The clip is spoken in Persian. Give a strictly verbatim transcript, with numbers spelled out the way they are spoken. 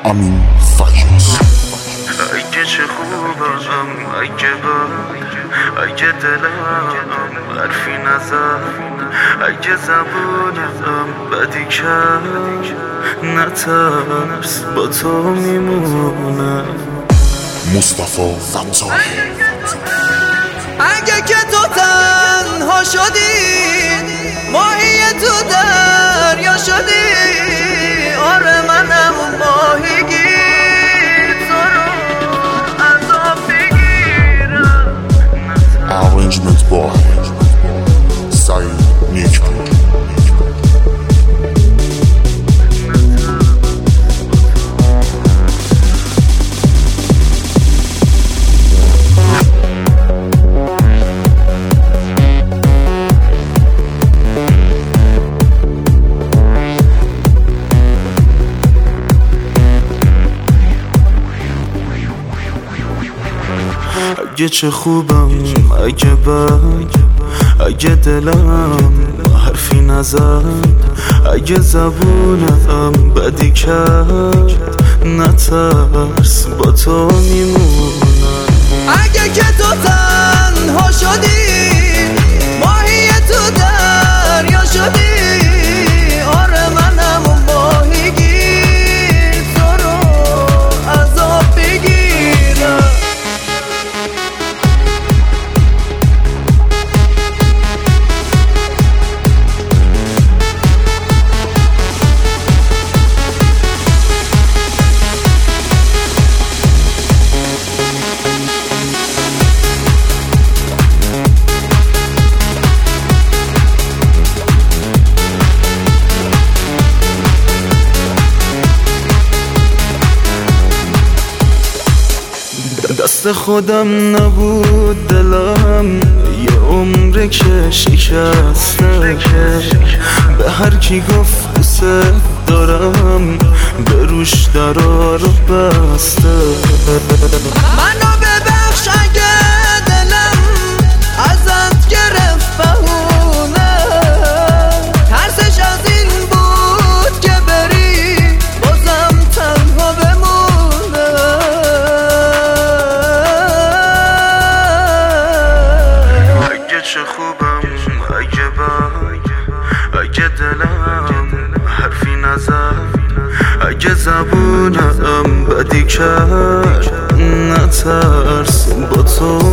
امین فجیز. اگه چه خوبم اگه بد اگه دلم حرفی نزد اگه زبونم بدی کرد نترس با تو میمونم. مصطفی فتاحی. اگه که تو تنها شدی ماهی تو دریا شدی آره منم ماهیگیر تو رو عذاب بگیرم. Arrangement by سعید نیکپور. اگه چه خوبم اگه بد اگه دلم حرفی نزد اگه زبونم بدی کرد نترس با تو میمونم. اگه که تو تنها شدی ماهی تو دریا شدی آره منم ماهیگیر تو رو عذاب بگیرم. دست خودم نبود دلم یه عمره که شکسته به هر کی گفت دوست دارم به روش درا رو بسته. منو ببخش اگه دلم ازت گرفت بهونه ترسش از این بود که بری بازم تنها بمونه. اگه چه خوبم اگه بد اگه دلم حرفی نزد اگه زبونم بدی کرد نترس با تو